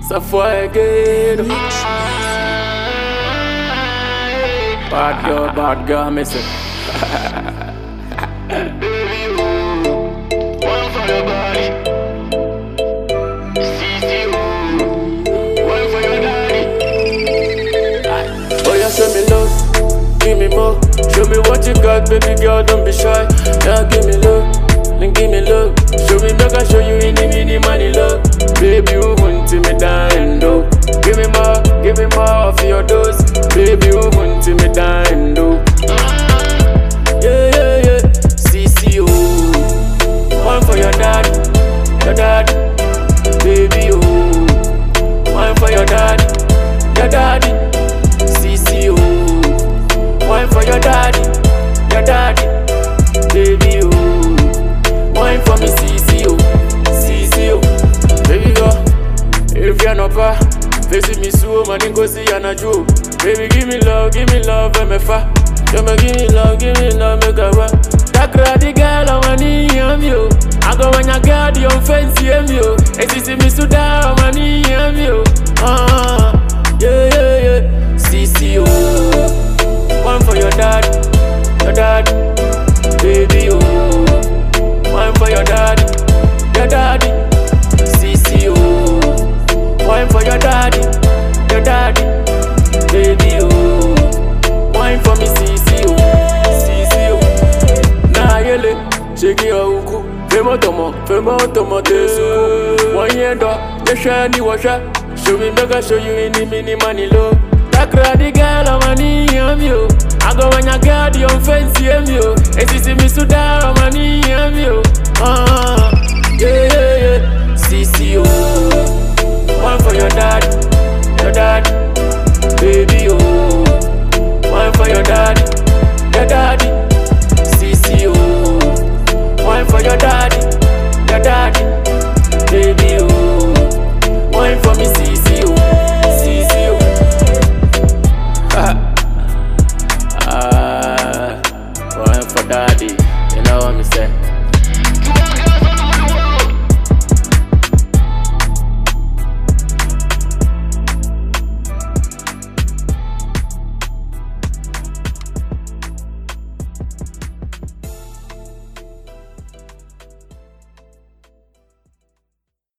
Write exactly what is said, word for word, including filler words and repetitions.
Ça fois again. Bad girl, bad girl, me say. One for your body. C C O. One for your daddy. Oh yeah, show me love, give me more. Show me what you got, baby girl, don't be shy. Yeah, give me love, then give me love. Show me make I show you any mini money love. Baby, you want to me dying though. Give me more, give me more of your dose. Baby, you want to me dying though. Yeah, yeah, yeah. C C O. One for your daddy, your daddy. Baby, oh. One for your daddy, your daddy. C C O. One for your daddy, your daddy. Baby, oh. One for me, C C O. C C O. Baby, girl, if you're not far, facing me so, man, go see Anna Joe. Baby, give me love, give me love, and me fa. Give me, give me love, give me love, make a run. That crowdy girl, I want to hear you. I go when you got your fancy, I'm you. And she see me so down, I want to hear you. Ah, yeah, yeah, yeah. C C O. One for your dad, your dad. Baby, oh. One for your daddy, your daddy. C C O. One for your daddy, your daddy. Baby, oh. One for me, C C O. C C O. Na yele, shake your uku. Femo tomo, femo tomo tesu. One year do, the shiny washer. Show me make I show you any mini money low. That crowdy girl, I want to hear you. I go when you got your fancy, I'm you. And she see me so down, I want to hear you. Ah, yeah, yeah, yeah. C C O. One for your daddy, your daddy. Baby, oh. One for your daddy, your daddy. C C O. One for your daddy, your daddy. Baby, oh. One for me, C C O. C C O. Ah, one for daddy. You know what me say?